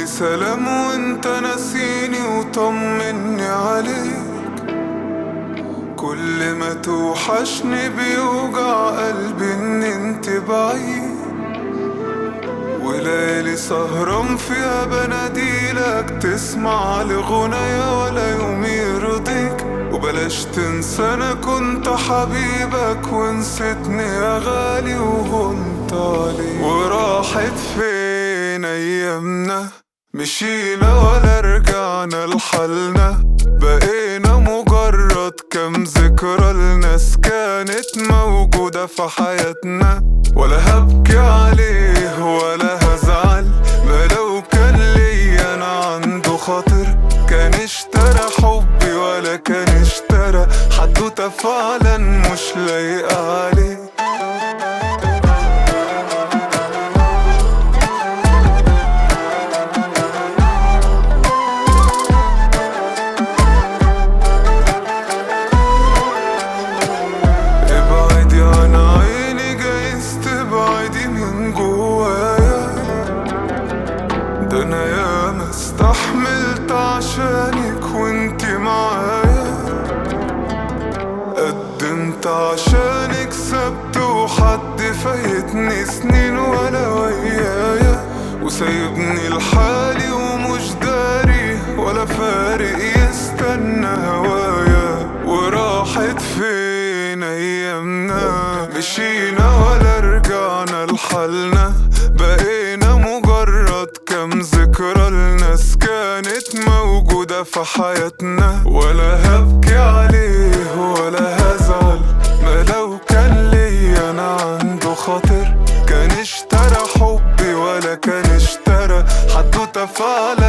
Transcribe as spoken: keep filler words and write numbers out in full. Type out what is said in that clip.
تقولي سلام وانت ناسيني وطمني عليك. كل ما توحشني بيوجع قلبي ان انت بعيد، وليالي سهران فيها بناديلك تسمع لغنايا ولا يوم يرضيك. وبلاش تنسى انا كنت حبيبك ونسيتني يا غالي وهنت عليك. وراحت فين ايامنا؟ مشينا ولا رجعنا لحالنا، بقينا مجرد كام ذكرى لناس كانت موجودة في حياتنا. ولا هبكي عليه ولا هزعل، ما لو كان ليا انا عنده خاطر كان اشترى حبي ولا كان اشترى حدوتة فعلا مش لايقة عليه. ابعدي عن عيني جايز تبعدي من جوايا، ده انا ياما استحملت عشانك وانتي معايا. قدمت عشانك سبت وحد فايتني سنين ولا ويايا، وسايبني لحالي ومش داري ولا فارق يستنى هوايا. وراحت فين ايامنا؟ مشينا ولا رجعنا لحالنا، بقينا مجرد كام ذكرى لناس كانت موجودة في حياتنا. ولا هبكي عليه ولا هزعل، ما لو كان ليا انا عنده خاطر كان اشترى حبي ولا كان اشترى حدوتة فعلا